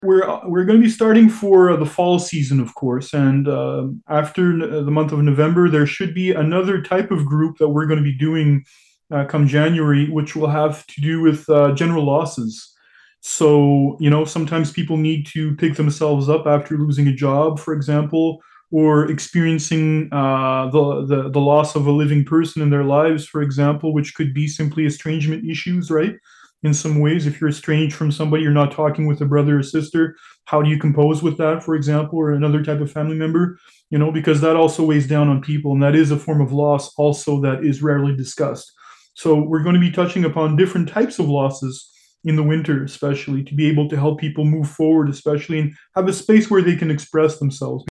We're going to be starting for the fall season, of course, and after the month of November, there should be another type of group that we're going to be doing come January, which will have to do with general losses. So, sometimes people need to pick themselves up after losing a job, for example, or experiencing the loss of a living person in their lives, for example, which could be simply estrangement issues, right? In some ways, if you're estranged from somebody, you're not talking with a brother or sister. How do you compose with that, for example, or another type of family member? Because that also weighs down on people, and that is a form of loss also that is rarely discussed. So we're going to be touching upon different types of losses in the winter, especially to be able to help people move forward, especially and have a space where they can express themselves.